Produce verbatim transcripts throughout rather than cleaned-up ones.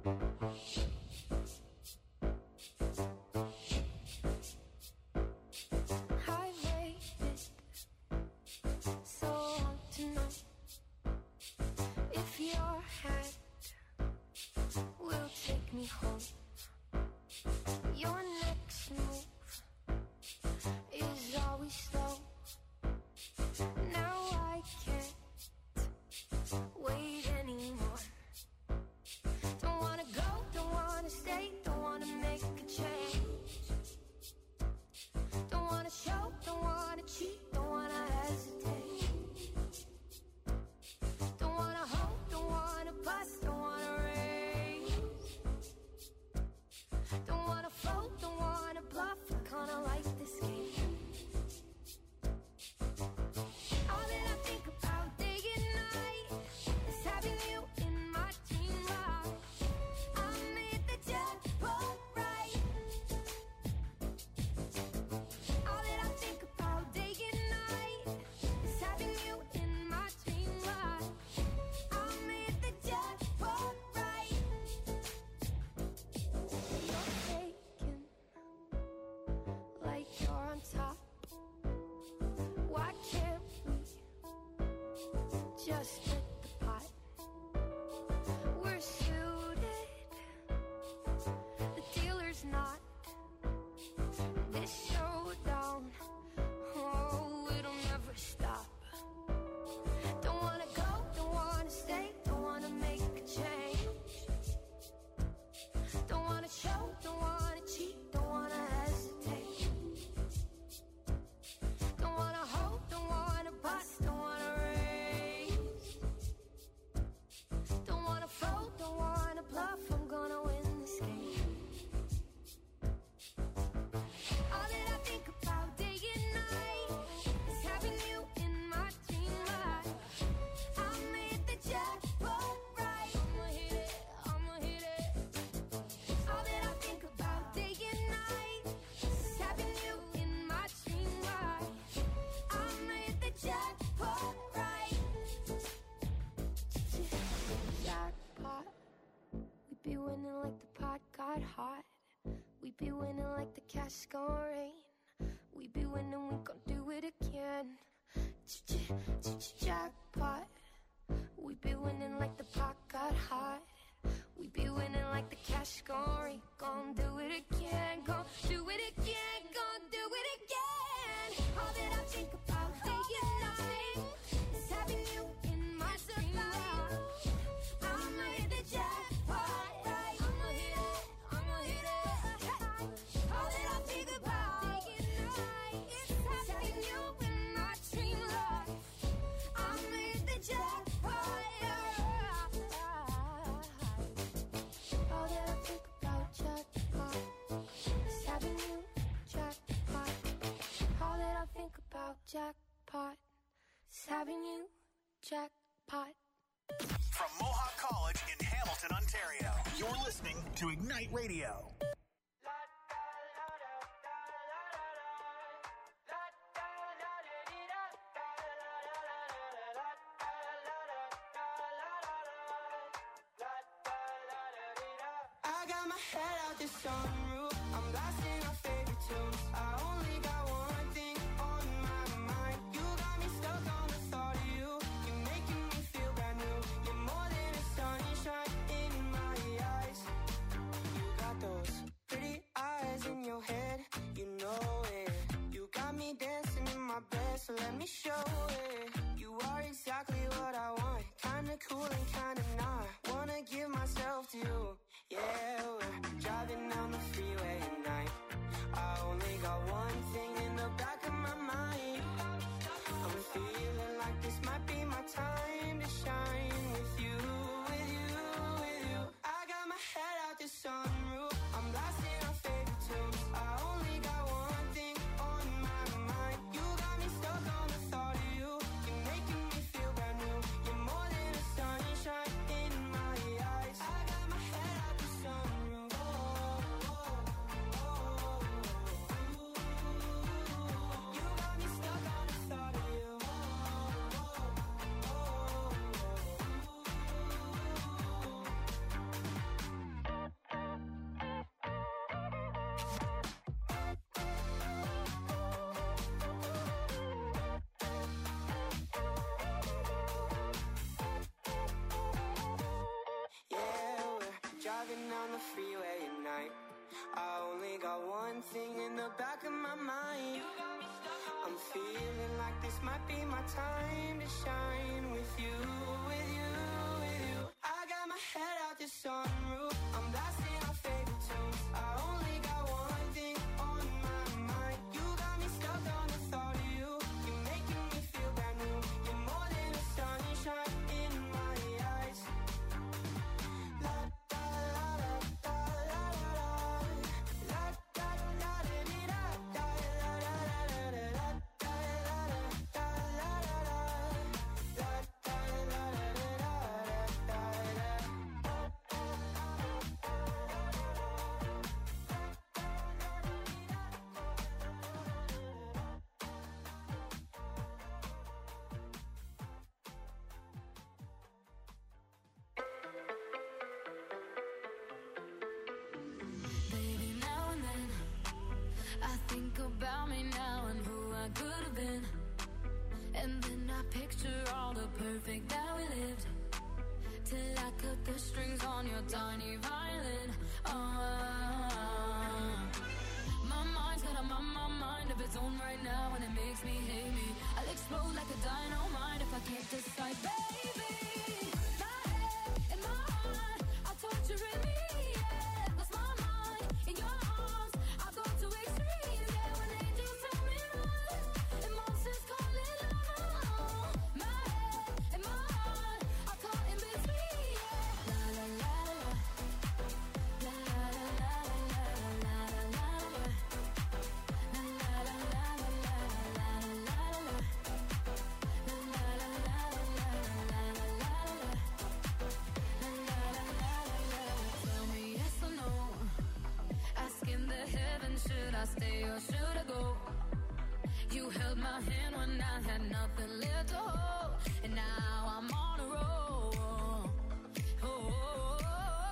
Jackpot, it's having you, jackpot. From Mohawk College in Hamilton, Ontario, you're listening to Ignite Radio. I got my head out the sunroof, I'm blasting our favorite tunes. I only got one thing on my mind. You got me stuck on the thought of you. You're making me feel brand new. You're more than a sunshine in my eyes. You got those pretty eyes in your head, you know it. You got me dancing in my bed, so let me show it. You are exactly what I want, kinda cool and kinda not. Wanna give myself to you. Yeah, we're driving down the freeway at night. I only got one thing in the back of my mind. I'm feeling like this might be my time to shine with you, with you, with you. I got my head out the sunroof, I'm blasting our favorite tunes. I only got one thing on my mind. You got me stuck on the thought of you. You're making me feel brand new. You're more than a sunshine in my eyes. I got my head out the sunroof. one thing in the back of my mind. I'm feeling like this might be my time to shine with you, with you, with you. I got my head out the sunroof, I'm blasting our favorite tunes. I only got one thing on my mind. You got me stuck on the thought of you. You're making me feel brand new. You're more than the sunshine in my eyes. La da la la da la la la. La da da da di da da la la la la la. Da la la da la la la. La da la la la da Baby, now and then I think about me now and who I could have been. And then I picture all the perfect that we lived, till I cut the strings on your tiny violin. Oh, my mind's got a my, my mind of its own right now, and it makes me hate me. I'll explode like a dynamite if I can't decide, baby. My head and my heart are torturing me. Yeah, lost my mind in your arms. I go to extremes. Yeah, when angels tell me run, and monsters call it love. My head and my heart are caught in between. Yeah, la la la la, la la la la la la la la. La la la la la la la la la. La la la la la la la la la. La la la la la. Tell me yes or no. Asking the heavens, should I stay or should I go? You held my hand when I had nothing left to hold, and now I'm on a roll. Oh, oh, oh,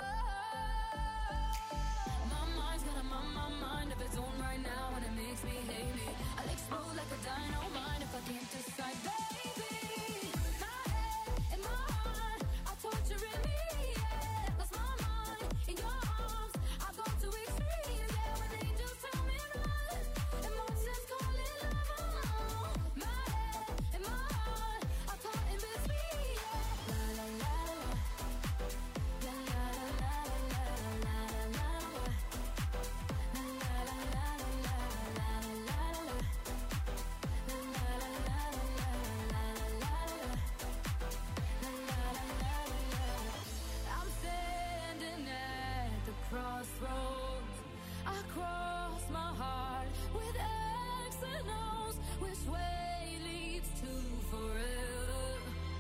oh. My mind's got a my, my mind of its own right now, and it makes me hate me. I'll explode like a dynamite if I can't decide, baby. My head and my heart are torturing me. Yeah, lost my mind in your arms. I go to extremes. Yeah, when angels tell me run, and monsters call it love. My head and my heart are caught in between. Yeah, la la la la, la la la la la la la la. La la la la la la la la la. La la la la la la la la. La la la la la. I'm standing at the crossroads. I cross my heart with X and O's. Which way leads to forever?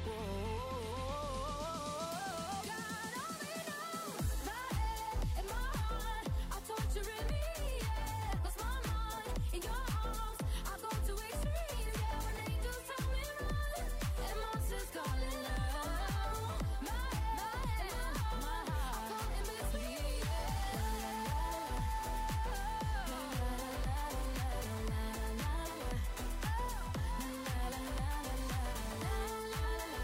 Whoa. God only knows. My head and my heart are torturing me. Yeah, lost my mind in your arms. I go to extremes. Yeah, when angels tell me run, and monsters call it love. My head and my heart are caught in between. La la la la, la la la la la la la. La la la la la la la la.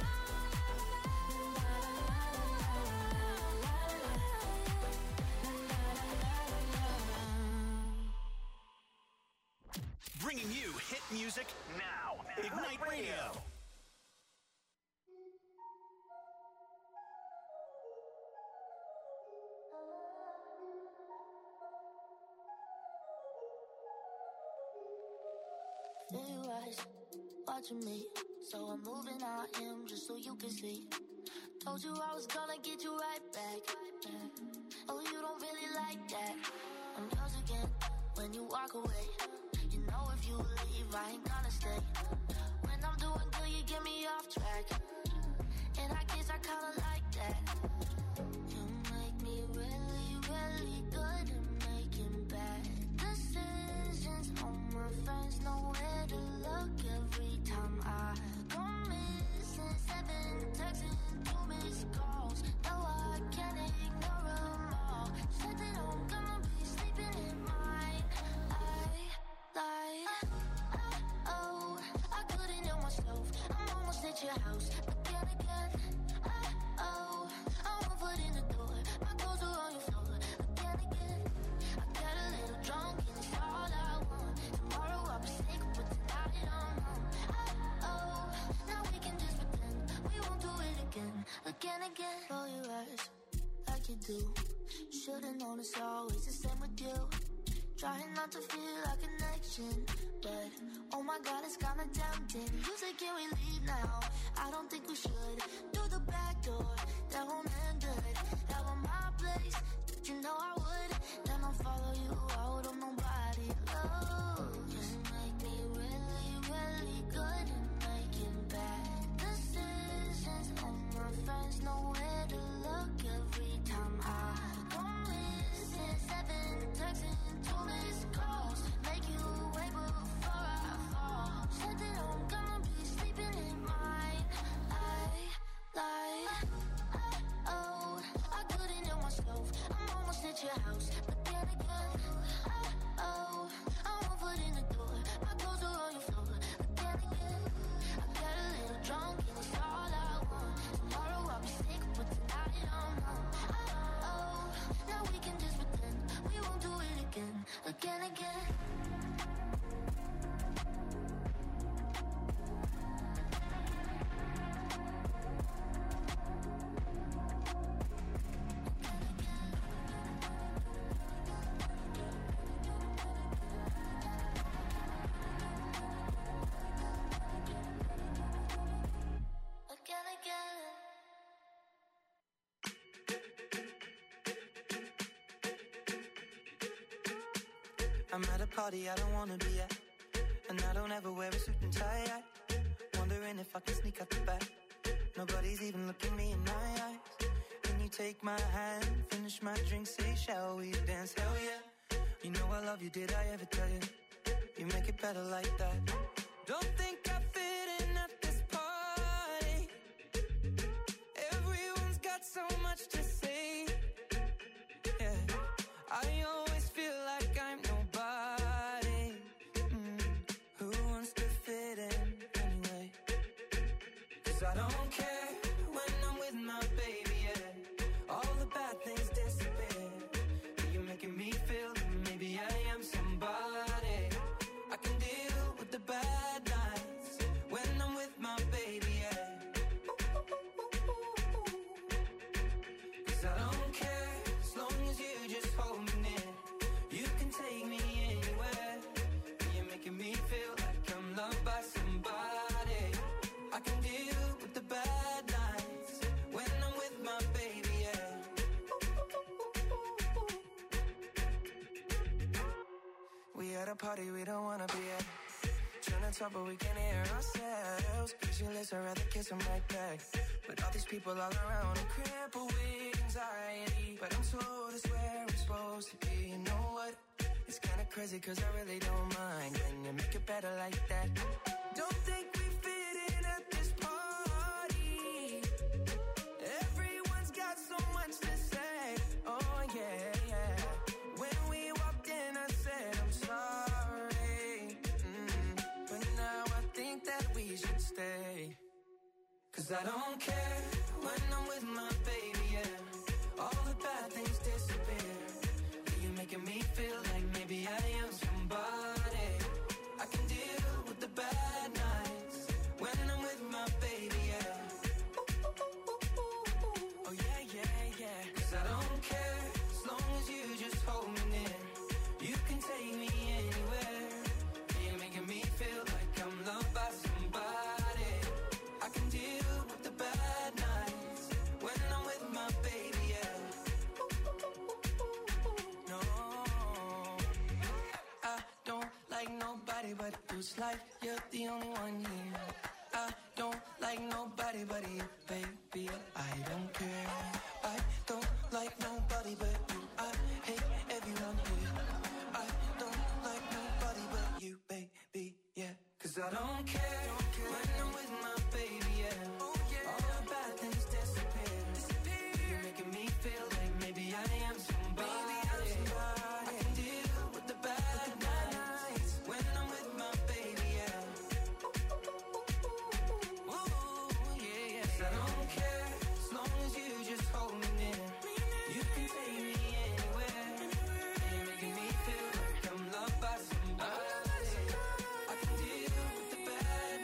Bringing you hit music now. Ignite Radio. There you was, watching me. So I'm moving out him just so you can see. Told you I was gonna get you right back. Oh, you don't really like that. I'm yours again when you walk away. You know if you leave, I ain't gonna stay. When I'm doing good, you get me off track. And I guess I kinda like that. You make me really, really good at making bad decisions. All my friends know where to look every time I go missing. Seven texts and two missed calls. No, I can't ignore them all. Said that I'm gonna be sleeping in mine. I like, oh, I couldn't help myself. I'm almost at your house again, again. Oh, I won't put in the door. My clothes are on your floor again, again. Again, again, blow your eyes like you do. Should've known it's always the same with you. Trying not to feel a connection, but oh my God, it's kinda tempting. You say, can we leave now? I don't think we should. Through the back door, that won't end good. That was my place, you know I would. Then I'll follow you out on nobody. Oh, you make me really, really good at making bad decisions. All my friends know where to look every time I go missing. Seven texting, two missed calls. Make you wait before I fall. Said that I'm gonna be sleeping in mine. I lied. Oh, I couldn't help myself. I'm almost at your house, but then again, oh, I'm one foot in the door. My clothes are on your floor, but then again, I got a little drunk and it's all I want. Tomorrow I'll be sick, but tonight I'm on. Oh, now we can just pretend we won't do it again, again, again. Again, again. I'm at a party I don't wanna be at, and I don't ever wear a suit and tie. I wondering if I can sneak out the back. Nobody's even looking me in my eyes. Can you take my hand, finish my drink, say shall we dance? Hell yeah. You know I love you, did I ever tell you? You make it better like that. Don't think I fit in at this party. Everyone's got so much to say. Yeah, I always feel like I'm nobody. Mm. Who wants to fit in anyway? 'Cause I don't care when I'm with my baby, yeah. All the bad things disappear. You're making me feel that maybe I am somebody. I can deal with the bad nights when I'm with my baby, yeah. 'Cause I don't care as long as you just hold me near. You can take me anywhere. You're making me feel like I'm loved by somebody. I can deal with the bad nights when I'm with my baby, yeah. We at a party we don't wanna be at. Trying to talk but we can't hear ourselves. Pictureless, I'd rather kiss them right back. But all these people all around, I'm crippled with anxiety. But I'm told it's where I'm supposed to be. You know what? It's kinda crazy 'cause I really don't mind. Can you make it better like that? Don't think we fit in at this party. Everyone's got so much to say. Oh yeah, yeah. When we walked in I said I'm sorry. Mm. But now I think that we should stay. 'Cause I don't care when I'm with my baby, yeah. All the bad things disappear. You're making me feel like maybe I am somebody. I can deal with the bad nights when I'm with my baby, yeah. Oh yeah, yeah, yeah. 'Cause I don't care as long as you just hold me near. You can take me anywhere. You're making me feel like I'm loved by somebody. I can deal with the bad nights when I'm with my baby, yeah. No, I don't like nobody but you. It's like you're the only one here. I don't like nobody but you, baby. I don't care. I don't like nobody but you. I hate everyone here. I don't like nobody but you, baby, yeah. 'Cause I don't care when I'm with my baby, yeah. All the bad things disappear. You're making me feel like maybe I am somebody. I can deal with the bad nights when I'm with my baby, yeah. Ooh, yeah, yeah. 'Cause I don't care as long as you just hold me near. You can take me anywhere. You're making me feel like I'm loved by somebody. I can deal with the bad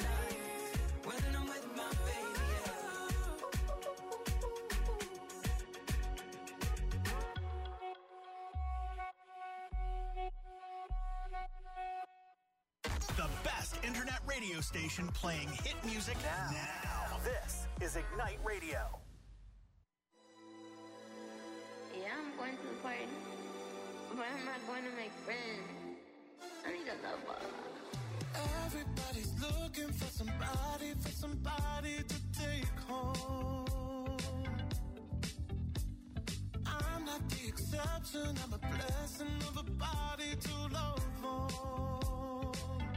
The best internet radio station playing hit music now. now. This is Ignite Radio. Yeah, I'm going to the party, but I'm not going to make friends. I need a lover. Everybody's looking for somebody, for somebody to take home. I'm not the exception, I'm a blessing of a body to love on.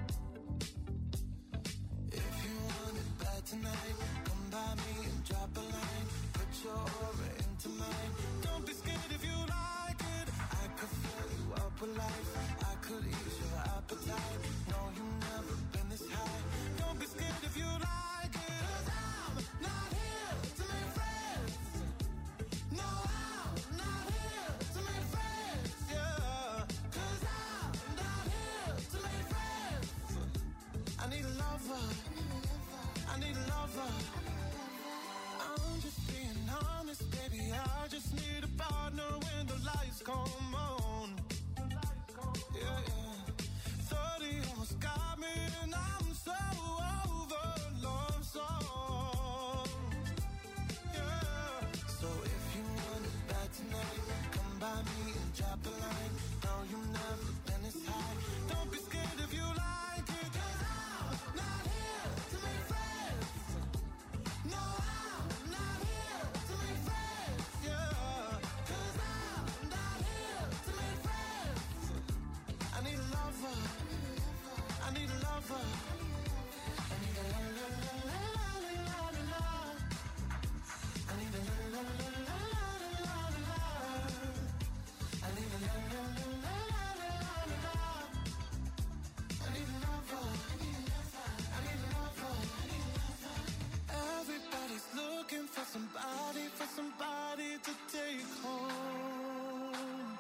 If you want it bad tonight, come by me and drop a line. Put your aura into mine. Don't be scared if you like it. I could fill you up with life. I could ease your appetite. No, you've never been this high. Don't be scared if you like it. Cause I'm not here to make friends. No, I'm not here to make friends. Yeah. Cause I'm not here to make friends. I need a lover. I need a lover. I'm just being honest, baby. I just need a partner when the lights come on. Yeah, yeah. thirty almost got me, and I'm so over love song. Yeah. So if you want it bad tonight, come by me and drop a line. No, you've never been this high. Don't be scared if you like it. Cause I'm not here to make friends. No, I'm not here to make friends. Yeah. Cause I'm not here to make friends. I need a lover. I need a lover. I need a la la la la la la la. I need a la la la la la la la. I need a la la la la la la la. I need a lover. I need a lover. Everybody's looking for somebody, for somebody to take home.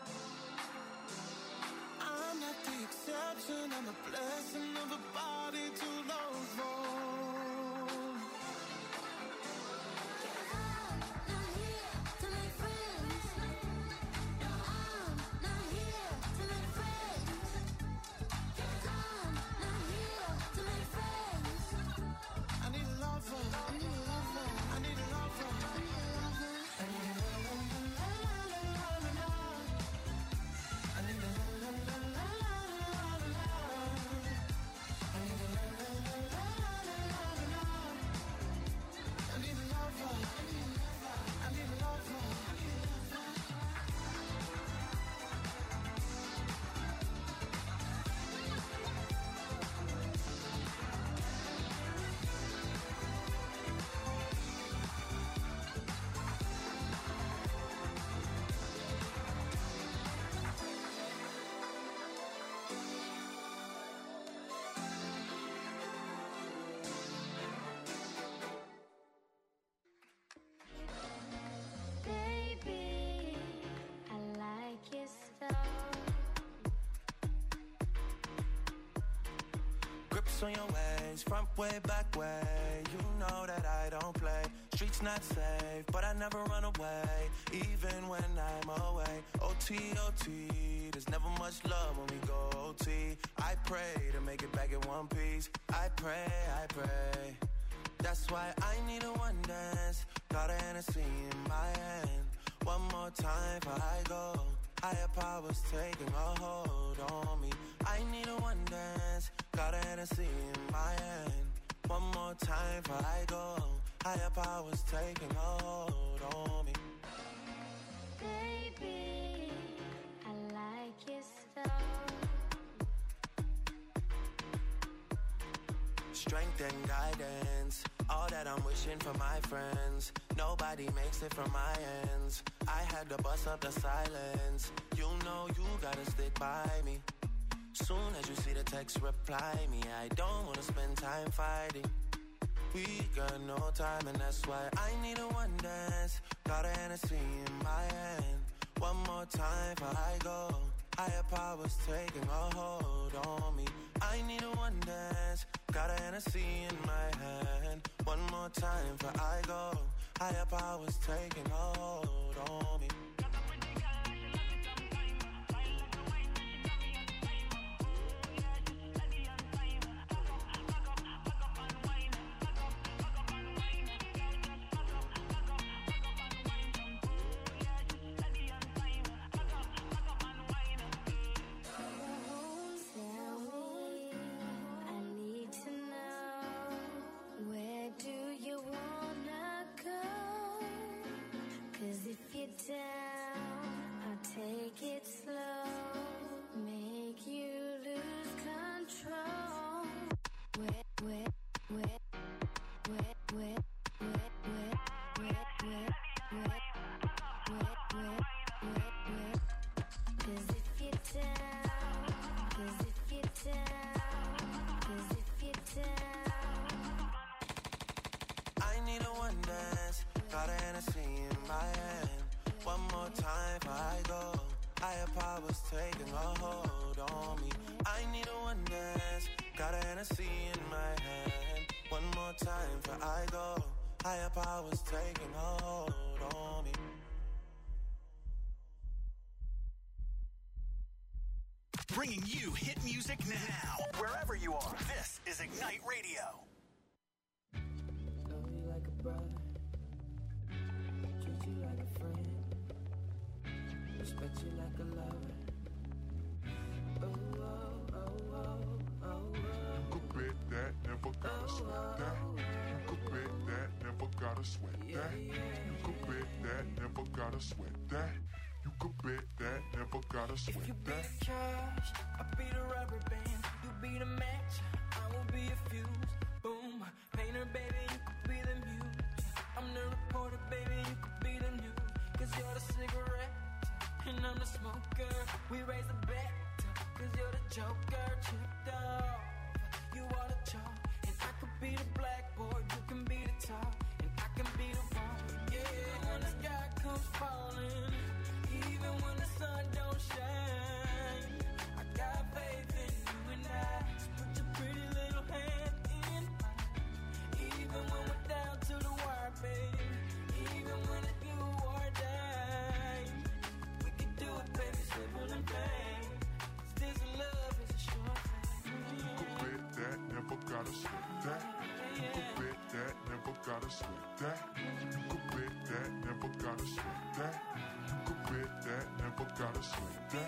I'm not the exception, I'm a blessing of a body to love on. I'm not here to make friends. No, I'm not here to make friends. I'm not here to make friends. I need a lover. I need a lover. I need a lover. I need a lover. I need a la la la la la la la. I need a la la la la la la la. I need a la la la la la la la. I need a lover. I need a lover. Baby, I like your style. Grips on your ways, front way, back way. You know that I don't play. Streets not safe, but I never run away, even when I'm away. O T, O T, there's never much love when we go O T. I pray to make it back in one piece. I pray, I pray. That's why I need a one dance. Got a Hennessy in my hand. One more time before I go. Higher powers taking a hold on me. I need a one dance. Got a Hennessy in my hand. One more time before I go. Higher powers taking a hold on me. Baby, I like your style. Strength and guidance, all that I'm wishing for my friends. Nobody makes it from my ends. I had to bust up the silence. You know you gotta stick by me. Soon as you see the text, reply me. I don't wanna spend time fighting. We got no time, and that's why I need a one dance. Got a Hennessy in my hand. One more time before I go. Higher powers taking a hold on me. I need a one dance. Got a Hennessy in my hand. One more time before I go. Higher powers taking a hold on me. One more time before I go. Higher powers taking a hold on me. I need a one dance, got a Hennessy in my hand. One more time before I go. Higher powers taking a hold on me. Bringing you hit music now, wherever you are. This is Ignite Radio. Love you like a brother, treat you like a friend, respect you like a lover. Oh, oh, oh, oh, oh, oh. You could bet that, never gotta sweat that. You could bet that, never gotta sweat that. You could bet that, never gotta sweat that. You could bet that, never gotta sweat If you be that. the cash, I'll be the rubber band. You be the match, I will be a fuse. Boom, painter, baby, you could be the muse. I'm the reporter, baby, you could be the news. Cause you're the cigarette, and I'm the smoker. We raise the bet, cause you're the joker. Chipped off, you are the chalk. And I could be the blackboard, you can be the top. And I can be the wall, yeah. When the sky comes falling, even when the sun don't shine, I got faith in you and I. So put your pretty little hand in mine. Even when we're down to the wire, baby. Even when it's do or die, we can do it, baby, simple and plain. This love is a sure thing. You could bet that, never gotta sweat that. You could bet that, never gotta sweat that. You could bet that, never gotta sweat that. You could bet that, never gotta sweat that.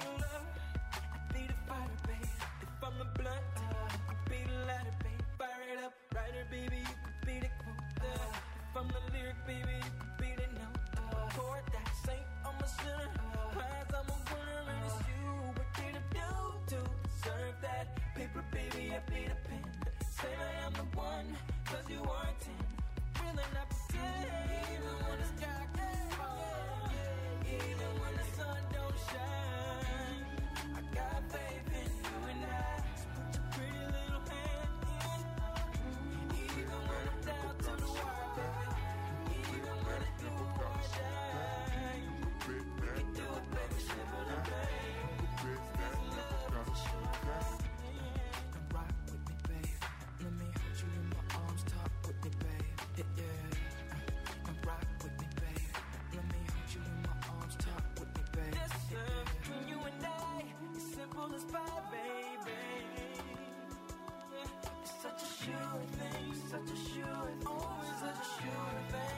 I be the fighter, babe. If I'm the blunt, you could be the lighter, babe. Fire it up, writer, baby, you could be the quote. If I'm the lyric, baby, you could be the note. Chord that saint, I'm a sinner. Prize, I'm a winner, and it's you. What did I do to deserve that? Paper, baby, I be the pen. Say I am the one, cause you are a ten. Really not pretend. Even when the sky gets falling, even when the sun don't shine, I got faith in you and I. So put your pretty little hand in mine. Even when I'm down to the wire, baby. Even when it's do or die, we can do it, baby, simple and plain. You could bet that, never gotta sweat that. And rock with me, babe. Let me hold you in my arms, talk with me, babe. Yeah, yeah. And rock with me, babe. Let me hold you in my arms, talk with me, babe. Yes, sir. You and I, it's simple as pie, baby. It's such a sure thing, such a sure thing, always such a sure thing.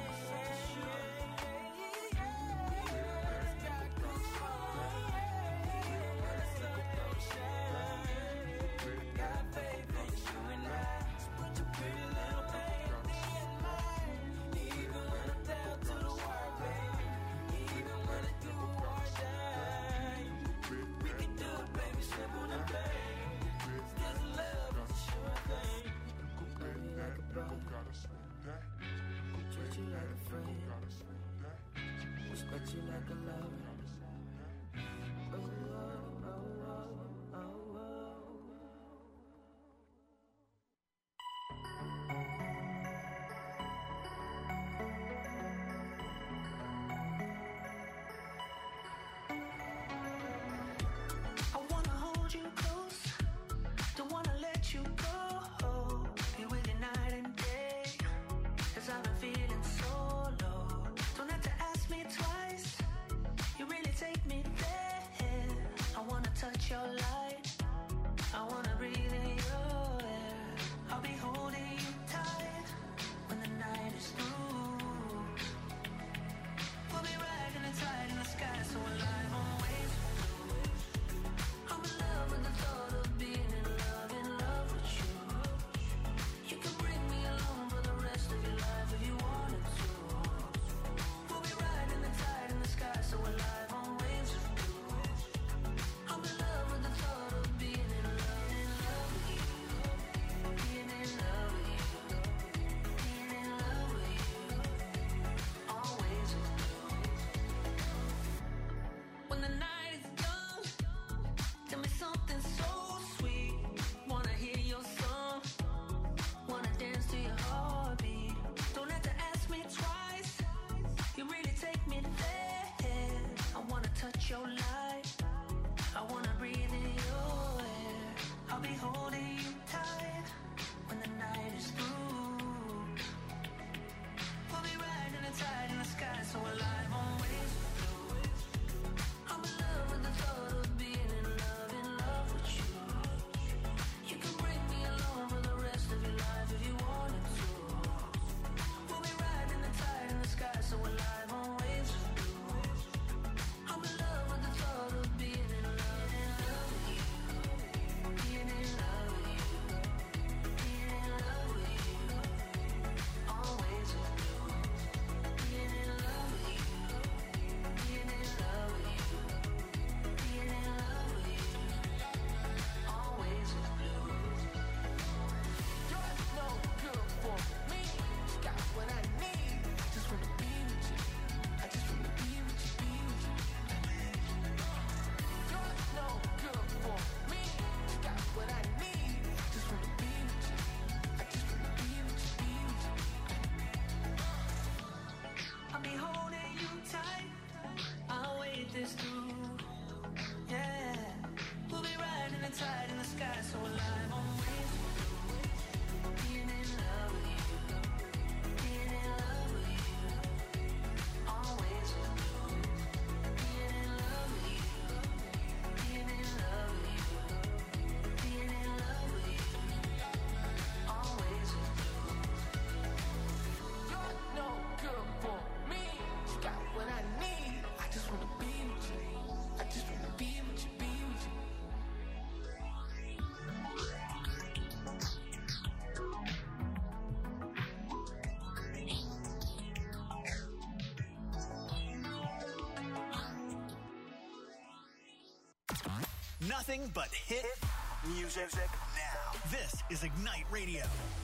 Treat you like a friend, respect you like a lover. Oh, oh, oh, oh, oh, oh. I wanna hold you close, don't wanna let you go. Be with you night and day, 'cause I've been feeling so low. Don't have to ask me twice, you Nothing but hit music now. This is Ignite Radio.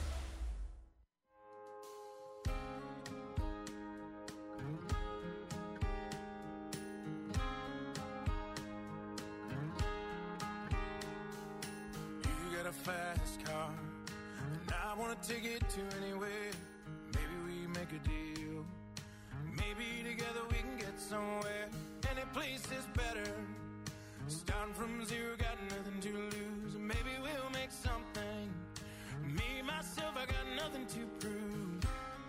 You got a fast car, and I want to take it to anywhere. Maybe we make a deal. Maybe together we can get somewhere. Any place is better. Starting from zero, got nothing to lose. Maybe we'll make something. Me, myself, I got nothing to prove.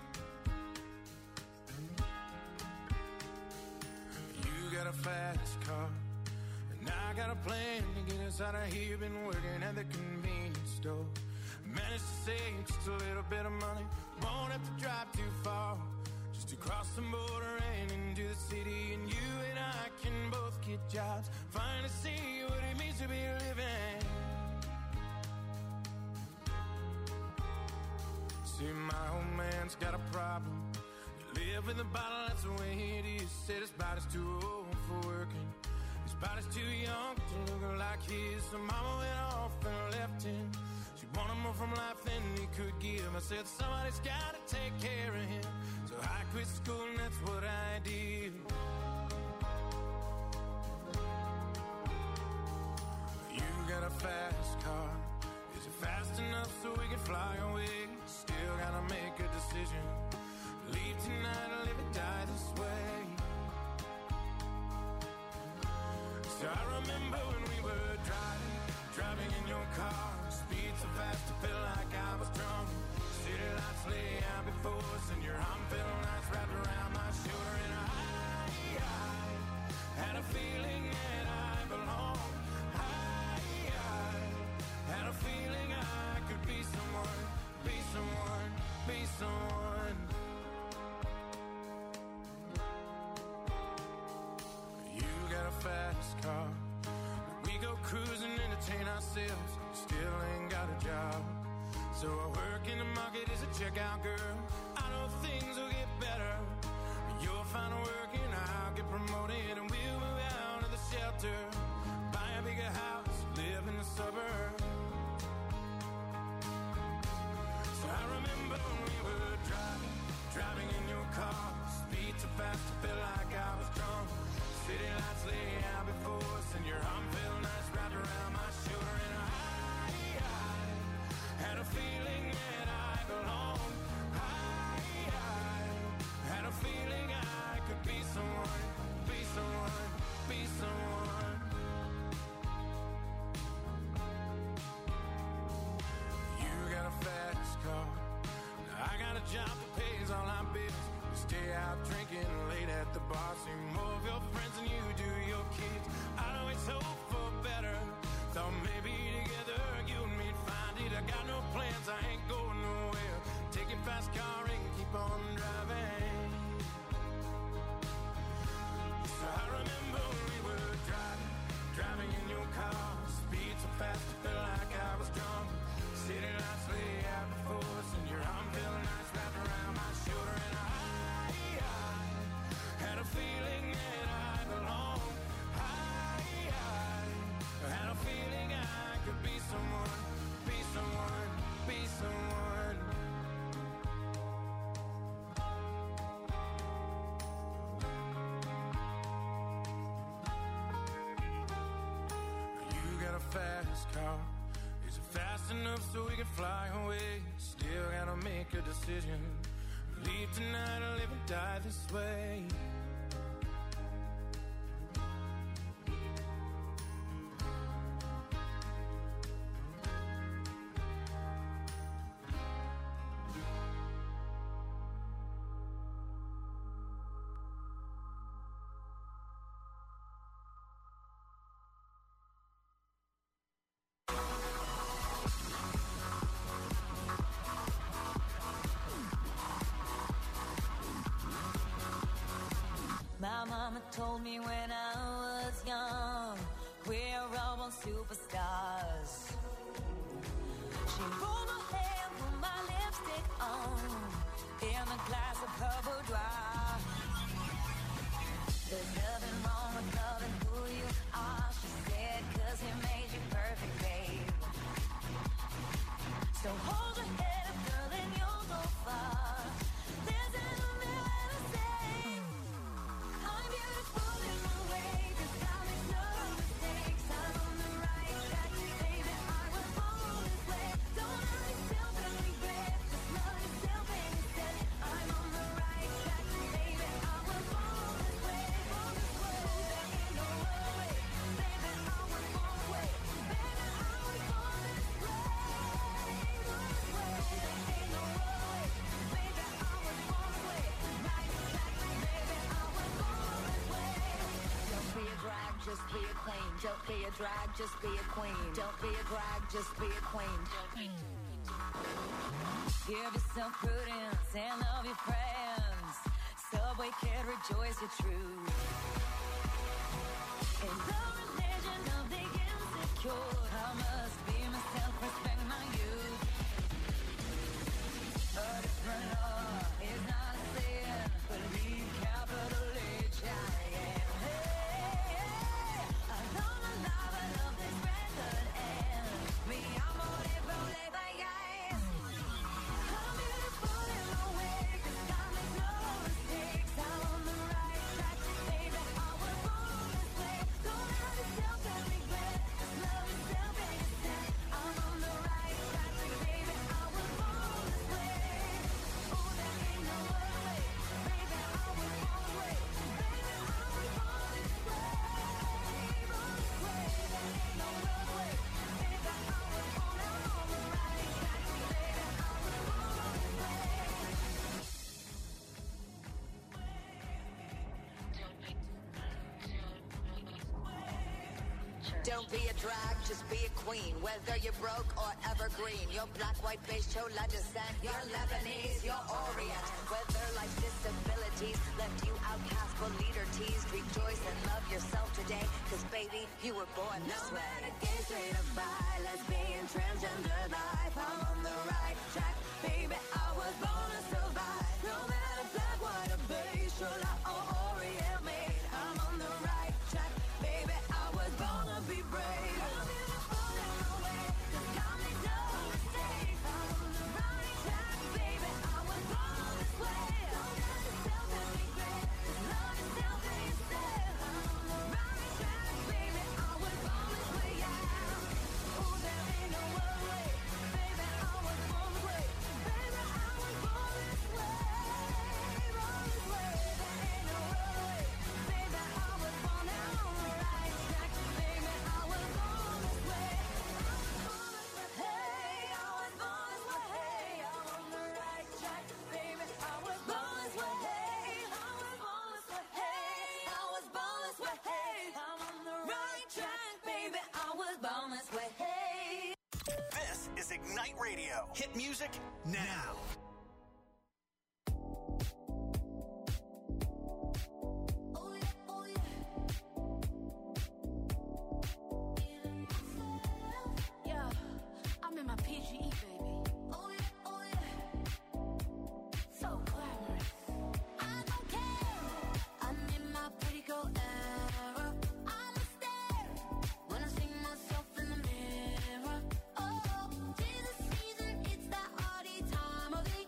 You got a fast car, and I got a plan to get us out of here. Been working at the convenience store. Managed to save just a little bit of money. Won't have to drive too far. Just to cross the border and into the city. And you and I can both get jobs. Finally see what it means to be living. See, my old man's got a problem. You live in the bottle, that's the way it is. Said his body's too old for working. His body's too young to look like his. So mama went off and left him. She wanted more from life than he could give. I said somebody's gotta take care of him. So I quit school and that's what I did. You got a fast car. Is it fast enough so we can fly away? Still gotta make a decision. Leave tonight or live or die this way. So I remember when we were driving, driving in your car. Speed so fast it felt like I was drunk. City lights lay out before us, and your arm felt nice wrapped around my shoulder. And I, I had a feeling that I belonged. I, I had a feeling I could be someone, be someone, be someone. You got a fast car. We go cruising, entertain ourselves. Still ain't got a job. So I work in the market as a checkout girl. I know things will get better. You'll find work and I'll get promoted. And we'll move out of the shelter. Buy a bigger house, live in the suburbs. So I remember when we were driving, driving in your car. Speed so fast it felt like I was drunk. City lights lay out before us, and your arm felt nice wrapped around my shoulder. And I, I had a feeling that I belonged. I, I had a feeling I could be someone, be someone, be someone. You got a fast car. I got a job that pays all our bills. We stay out drinking late at the bar. See more of your friends than you do your kids. I know it's hope for better. Thought maybe together you and me'd find it. I got no plans, I ain't going nowhere. Take your fast car and keep on driving. So I remember when we were driving, driving in your car. Speed so fast it felt like I was drunk. City lights lay out before us, and your arm felt nice wrapped around my shoulder. And I, I had a feeling that I belonged. I, I had a feeling I could be someone, be someone, be someone. You got a fast car. Is it fast enough so we can fly away? Still gotta make a decision. Leave tonight or live and die this way. My mama told me when I was young, we're all born superstars. She rolled my hair, put my lipstick on, in a glass of her boudoir. There's nothing wrong with loving who you are, she said, 'cause he made So hold your head up, girl, and you'll go far. There's an umbrella to say, I'm beautiful in my way, 'cause I make no mistakes. I'm on the right track, baby, I was born this way. Don't hurt yourself and regret, just love yourself instead. I'm on the right track, baby, I was born this way, born this way. There ain't no other way, baby, I was born this way. Baby, I was born this way, born this way. There ain't no other way, baby, I was born this way. Right track, baby, I was born this way. Don't be a drag, just be a queen. Don't be a drag, just be a queen. Don't be a drag, just be a queen. Give yourself prudence and love your friends. Subway kid, rejoice your truth. In the religion of the insecure, I must be myself, respect my youth. A different law is not a sin, believe capital H I am. Hey, hey, I don't allow I love this record and me, I'm on it, roll it, bye, guys. I'm beautiful in my way, 'cause I make no mistakes. I'm on the right track, baby, I was born this way. Don't hurt yourself and regret, just love yourself instead. I'm on the right track, baby, I was born this way. Oh, there ain't no other way, baby, I was born this way. Baby, I was born this way, born this way. There ain't no other way, baby, I was born. I'm on the right track, baby, I was born this way. Don't be a drag, just be a queen. Whether you're broke or evergreen, you're black, white, beige, chola descent, you're Lebanese, you're Orient. Whether life's disabilities left you outcast but leader teased, rejoice and love yourself today, 'cause baby, you were born this No way. matter gay, straight or bi, lesbian, transgender life, I'm on the right track, baby, I was born to survive. No matter black, white or beige, chola or Orient made, I'm on the right track, baby, I was born to be brave. I'm beautiful in my way, 'cause I make no mistakes. I'm on the right track, baby, I was born this way. Don't hurt yourself and regret, just love yourself instead. I'm on the right track, baby, I was born this way, yeah. Oh, there ain't no other way, baby, I was born this way. Baby, I was born this way, born this way. There ain't no other way, baby, I was born. I'm on the right track, baby, I was born this way. Hey, I was born this way. Hey, I'm on the right track, baby, I was born this way. Hey, I was born this way. Hey, I was born this way. Hey, I'm on the right track, baby, I was born this way. Hey. This is Ignite Radio. Hit music now. Oh yeah, oh yeah. Yeah, I'm in my P G E, baby. Oh yeah, oh yeah. So glamorous. I don't care. I'm in my pretty girl era. I'm a stare when I see myself in the mirror. Oh, tis the season, it's that hardy time of the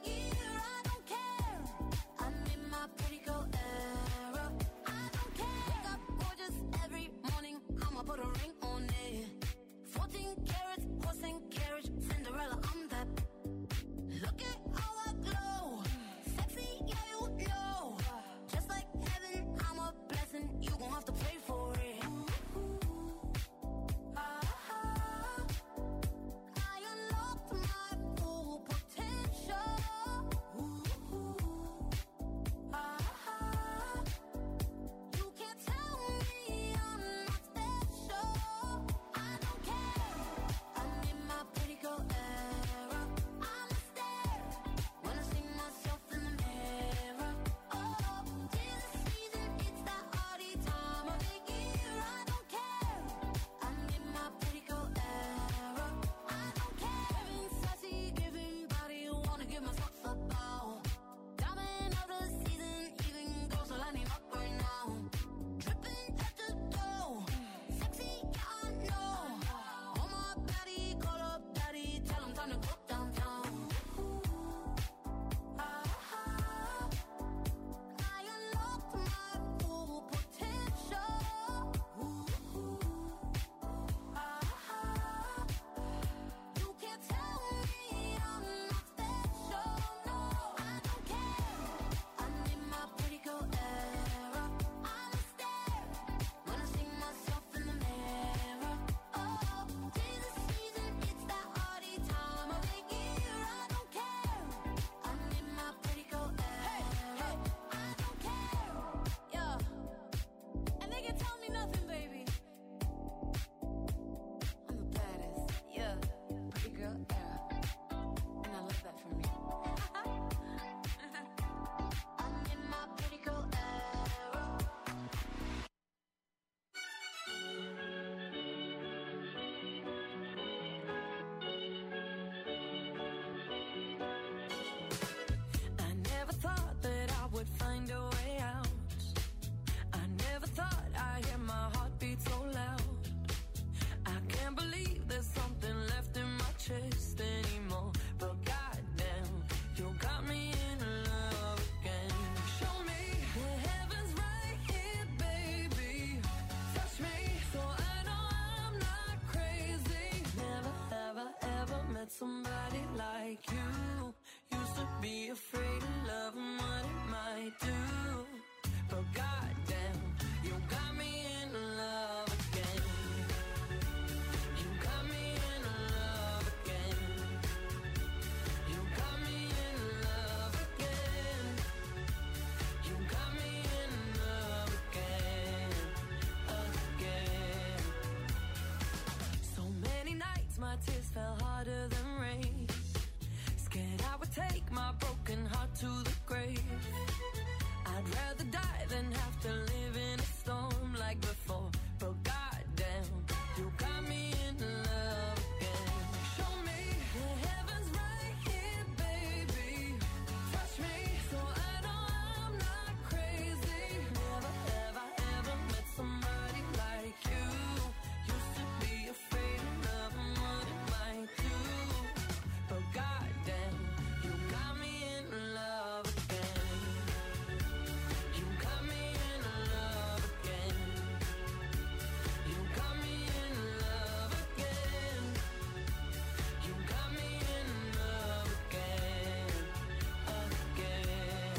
somebody like you. Used to be afraid of love and what it might do, but goddamn, you got me in love again. You got me in love again. You got me in love again. You got me in love again, again. So many nights my tears fell harder than rain. Scared I would take my broken heart to the grave. I'd rather die than have to live in a storm like before. But goddamn, you got me in love again. Show me the heavens right here, baby. Touch me so I know I'm not crazy. Never have I ever met somebody like you. Used to be afraid of love and what it might do, but goddamn, you got me in love again. You got me in love again. You got me in love again. You got me in love again, again.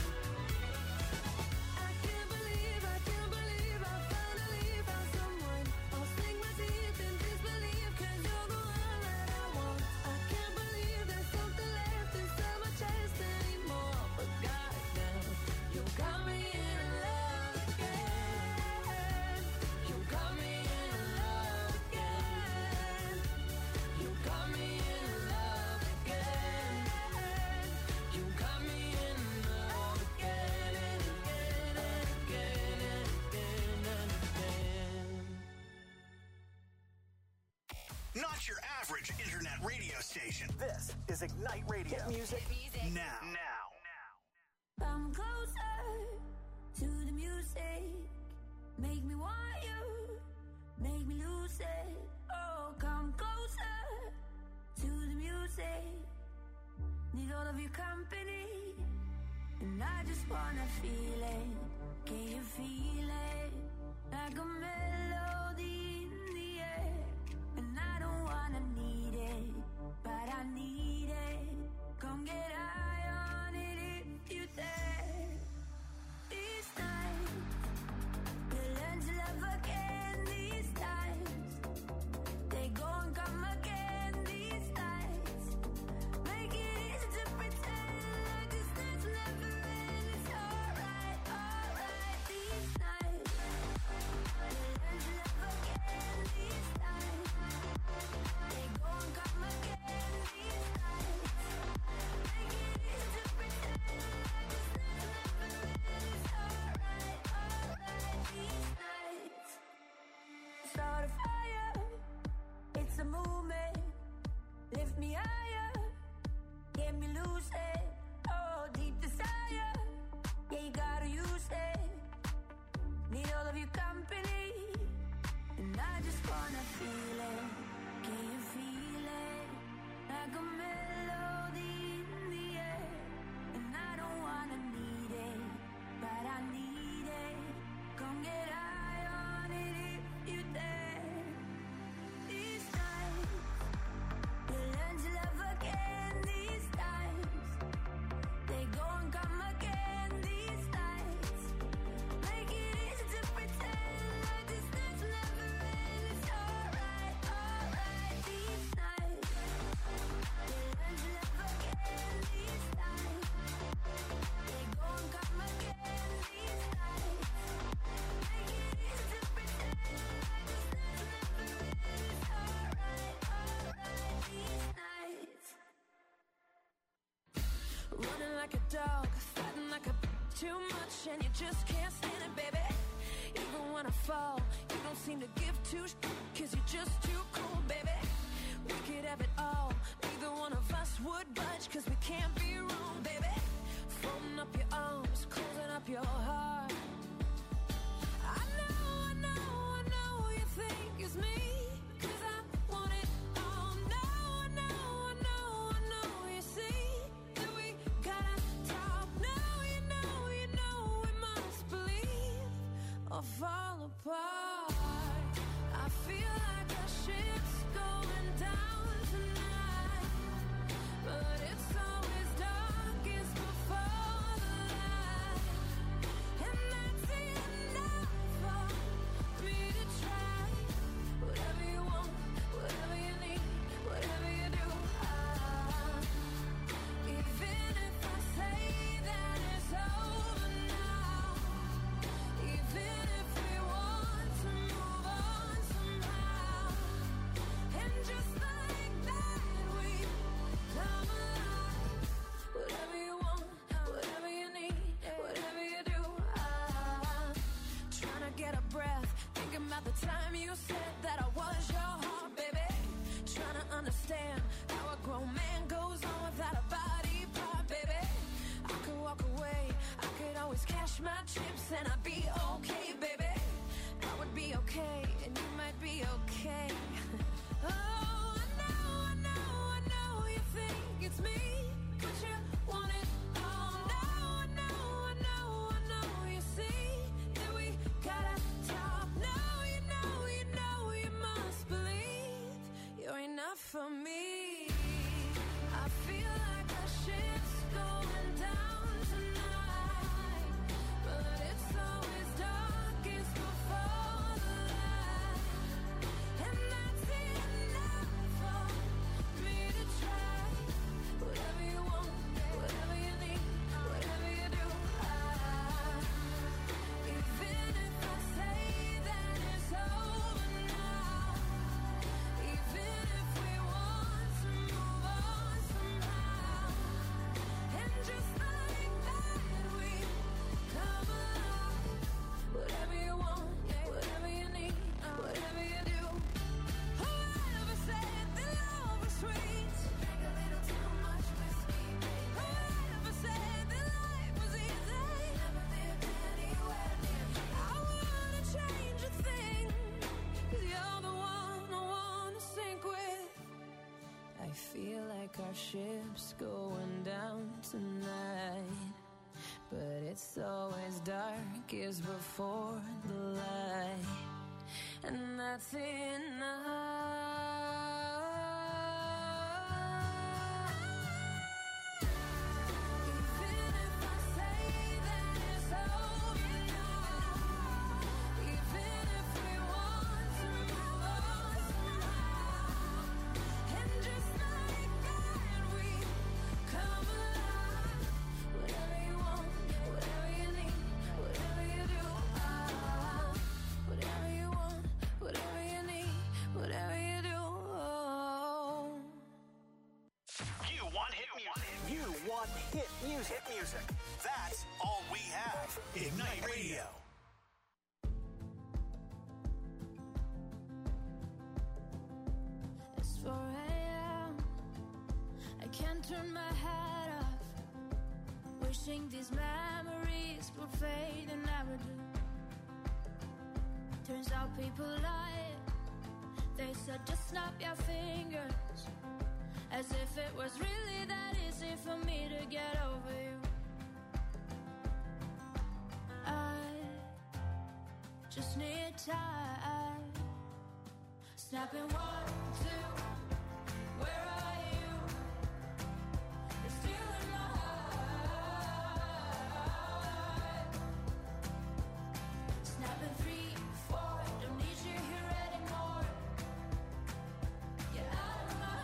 I can't believe, I can't believe I finally found someone. I'll sink my teeth in disbelief, 'cause you're the one that I want. I can't believe there's something left inside my chest anymore, but goddamn, you got me in love again. You got me in love again. You got me in love again. You got me in love again and again and again and again and again. Not your average internet radio station. This is Ignite Radio. Hit music now. Now. Come closer to the music. Make me want you. Make me lose it. Oh, come closer to the music. Need all of your company. And I just wanna feel it. Can you feel it? Like a melody in the air. And I don't wanna need it, but I need it. Come get high on it if you dare. These nights, we'll learn to love again. These times, they go and come again. These nights, make it easy to pretend like this night's never end. It's alright, alright. These nights, we'll learn to love again. These times, they go and come again. These nights, make it easy to pretend like this night's never end. It's alright, alright. These nights, start a fire. It's a movement. Lift me higher. Get me loose it. Oh, deep desire. Yeah, you gotta use it. Need all of your company. And I just wanna feel it. Can you feel it? Like a melody in the air. And I don't wanna need it, but I need it. Come get high on it if you dare. These nights, we'll learn to love again. These times, they go and come again. These nights, make it easy to pretend like this night's never end. It's alright, alright. These nights, we'll learn to love again. These times, they go and come again. These nights, make it easy to pretend like this night's never end. It's alright, alright. These nights, running like a dog, fighting like a bitch too much, and you just can't stand it, baby. Even when I fall, you don't seem to give two sh- cause you're just too cool, baby. We could have it all, neither one of us would budge, cause we can't be wrong, baby. Folding up your arms, closing up your heart. I know, I know, I know you think it's me, cause I want it all. No, I know, I know, I know you see that we gotta talk. No, you know, you know we must believe or fall apart. I feel like our ship's going down tonight. what's going down tonight. But it's always darkest before the light, and that's enough. Hit music. Hit music. That's all we have. Ignite Radio. It's four a.m. I can't turn my head off. Wishing these memories would fade and never do. Turns out people lie. They said just snap your fingers, as if it was really that easy for me to get over you. I just need time. Snapping one, two, where are you? You're still in my heart. Snapping three, four, don't need you here anymore. Get out of my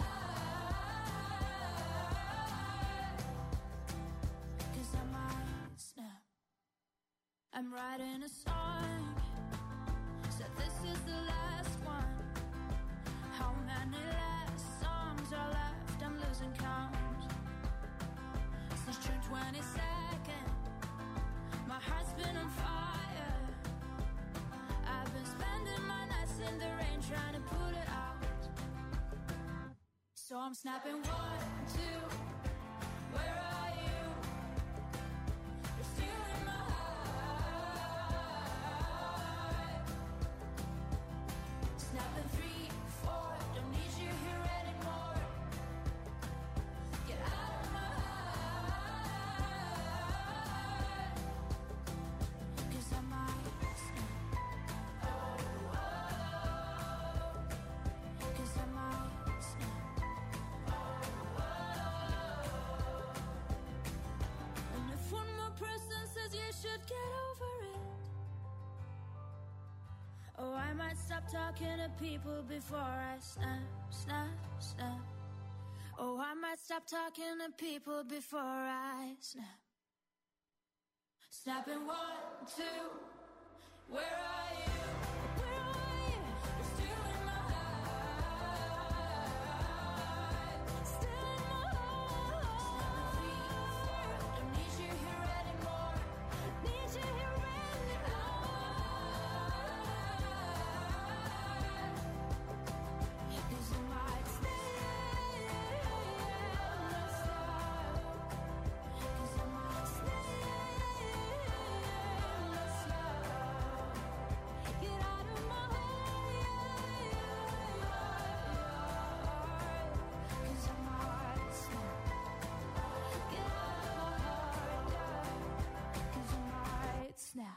heart, 'cause I might snap. I'm writing a song, said this is the last one. How many last songs are left? I'm losing count. Since June twenty-second, my heart's been on fire. I've been spending my nights in the rain trying to put it out. So I'm snapping one, two, where are you? You're still in my heart. Snapping three, four, don't need you here anymore. Get out of my heart, 'cause I might snap. Oh, oh, 'cause I might snap. Oh, oh. And if one more person says you should get over it, oh, I might stop talking to people before I snap, snap, snap. Oh, I might stop talking to people before I snap. Snapping one, two, where are you? Where are you? You're still in my heart. Still in my heart. Snapping three, four, don't need you here anymore. Need you here anymore. 'Cause I might stay, let's stop. 'Cause I might stay, let's stop. Get out of my heart, 'cause I might snap. Get out of my heart, 'cause I might snap.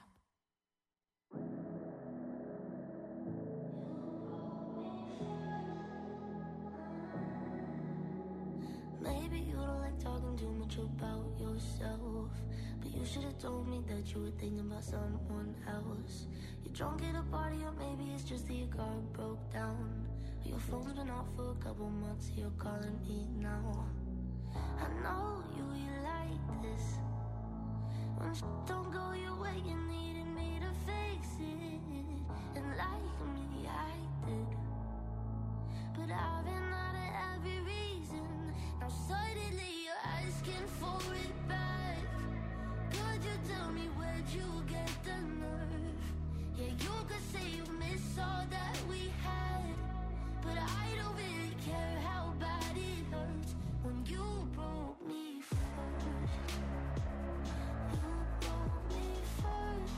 Maybe you don't like talking too much about yourself, but you should have told me that you were thinking about someone else. You're drunk at a party, or maybe it's just that your car broke down. Or your phone's been off for a couple months, you're calling me now. I know you, you like this. When shit don't go your way, you needed me to fix it. And like me, I did. But I've been out of every reason. Now suddenly you're asking for it back. Could you tell me where'd you get the nerve? Yeah, you could say you miss all that we had, but I don't really care how bad it hurts when you broke me first. You broke me first.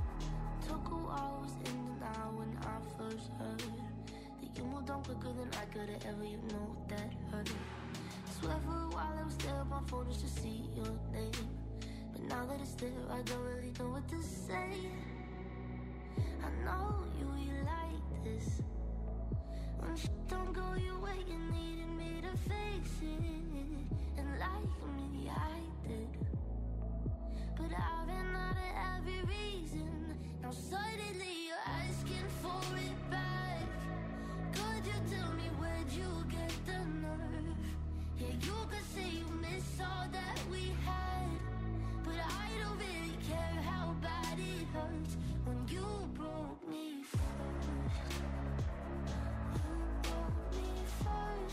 Took a while, I was in denial when I first heard that you moved on quicker than I could could've ever, you know that hurt. Swear for a while I was there on my phone just to see your name. But now that it's there, I don't really know what to say. I know you, you like this. When shit don't go your way, you needed me to fix it. And like me, I did. But I've been out of every reason. Now suddenly you're asking for it back. Could you tell me where'd you get the nerve? Yeah, you could say you miss all that we had. But I don't really care how bad it hurts when you broke me first. You broke me first.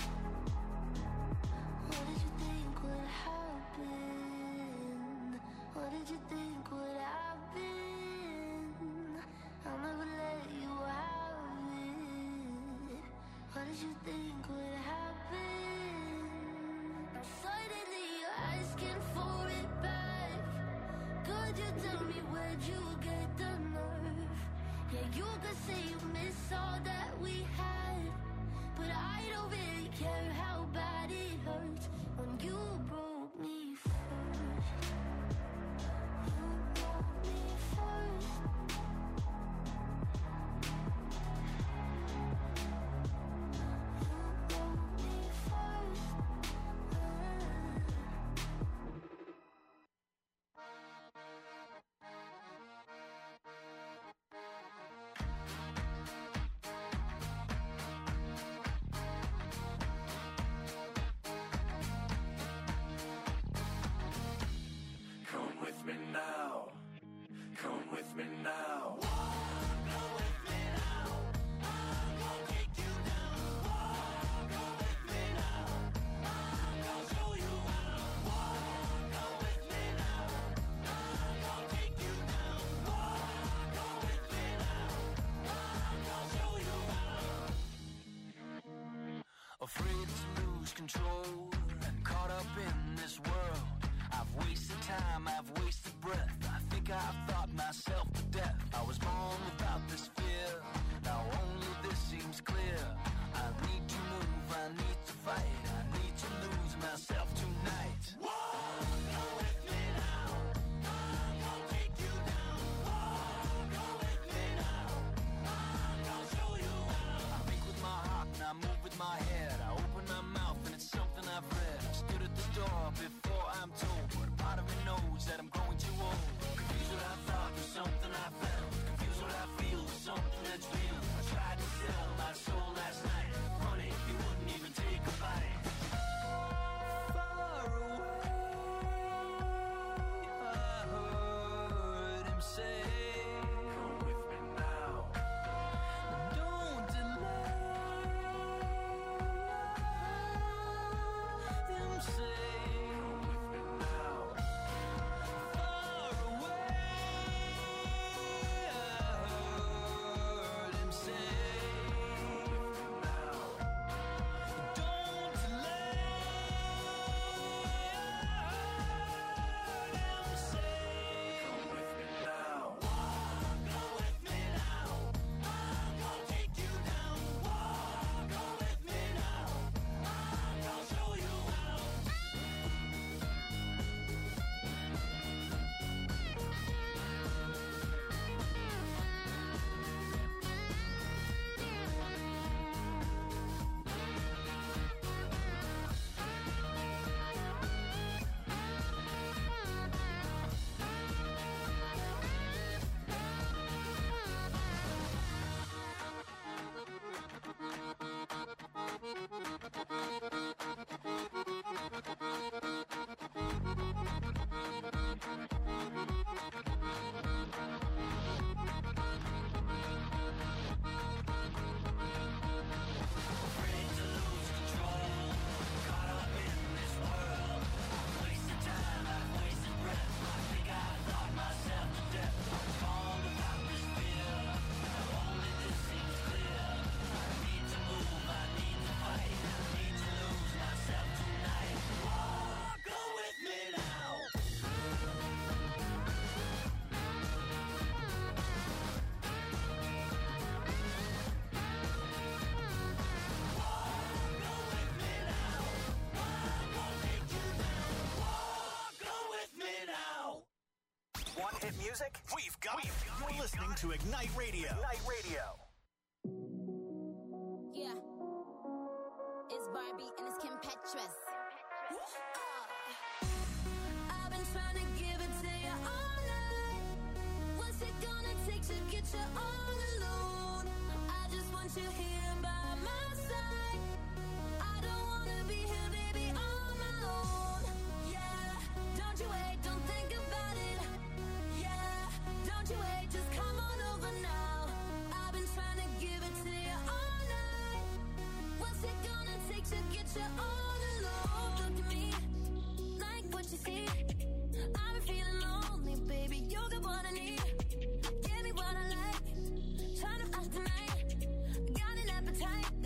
What did you think would happen? What did you think would happen? I'll never let you have it. What did you think would happen? Now suddenly you're asking for it back. Could you tell me where'd you get the nerve? Yeah, you could say you miss all that we had. But I don't really care how bad it hurts when you broke me first. You broke me first. You broke me first. Come with me now. Come with me now. Afraid to lose control and caught up in this world. I've wasted time, I've wasted breath. I think I've thought myself to death. I was born without this fear. Now only this seems clear. I need to move, I need to fight. I need to lose myself tonight. Go with me now. I'm gonna take you down. Go with me now. I'm gonna show you how. I think with my heart and I move with my head. I open my mouth and it's something I've read. I stood at the door before I'm told, but a part of me knows that I'm growing too old. Confused what I thought was something I felt. Confused what I feel was something that's real. I tried to sell my soul last night. Money, music? We've got it. You're listening to Ignite Radio. Ignite Radio. Yeah. It's Barbie and it's Kim Petras. I've been trying to give it to you all night. What's it gonna take to get you all alone? I just want you here by my side. I don't wanna be here, baby, on my own. Yeah, don't you wait, don't think about it. Yeah, don't you wait, just come on over now. I've been trying to give it to you all night. What's it gonna take to get you all alone? Look at me, like what you see. I've been feeling lonely, baby, you got what I need. Give me what I like, trying to ask tonight. Got an appetite.